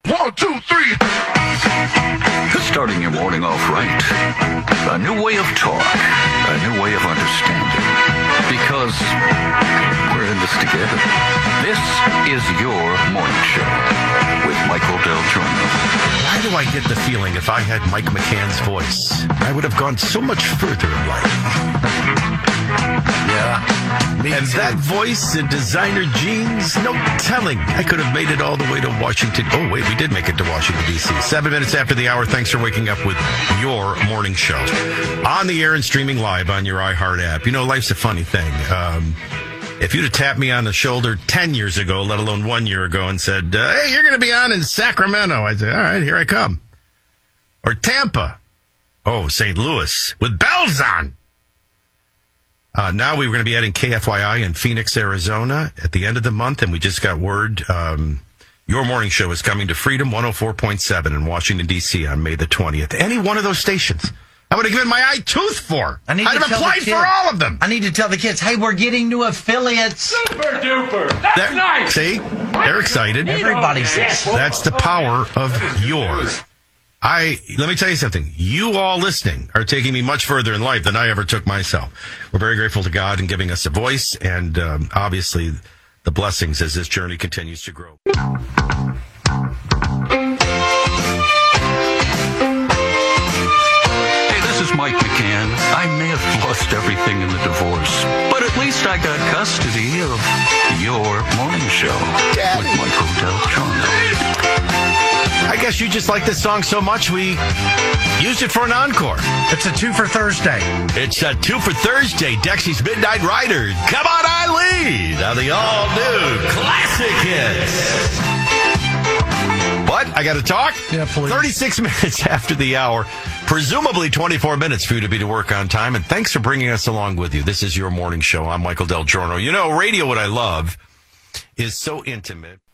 1, 2, 3. Starting your morning off right. A new way of talk. A new way of understanding. Because we're in this together. This is your morning show with Michael Del Giorno. Why do I get the feeling if I had Mike McCann's voice, I would have gone so much further in life? Yeah. And that voice and designer jeans, no telling. I could have made it all the way to Washington. Oh, wait, we did make it to Washington, D.C. 7 minutes after the hour. Thanks for waking up with your morning show. On the air and streaming live on your iHeart app. You know, life's a funny thing. If you'd have tapped me on the shoulder 10 years ago, let alone 1 year ago, and said, hey, you're going to be on in Sacramento, I'd say, all right, here I come. Or Tampa. Oh, St. Louis with bells on. Now we were going to be adding KFYI in Phoenix, Arizona at the end of the month, and we just got word your morning show is coming to Freedom 104.7 in Washington, D.C. on May the 20th. Any one of those stations. I would have given my eye tooth for. I'd have applied for all of them. I need to tell the kids, hey, we're getting new affiliates. Super duper. That's nice. See? They're excited. Everybody says. That's the power of yours. Let me tell you something. You all listening are taking me much further in life than I ever took myself. We're very grateful to God in giving us a voice and obviously the blessings as this journey continues to grow. Hey, this is Mike McCann. I may have lost everything in the divorce, but at least I got custody of your morning show with Michael Del Giorno. I guess you just like this song so much, we used it for an encore. It's a 2 for Thursday. It's a 2 for Thursday. Dexy's Midnight Riders. Come on, Eileen. Now the all-new classic hits. What? I got to talk? Yeah, please. 36 minutes after the hour. Presumably 24 minutes for you to be to work on time. And thanks for bringing us along with you. This is your morning show. I'm Michael Del Giorno. You know, radio, what I love, is so intimate.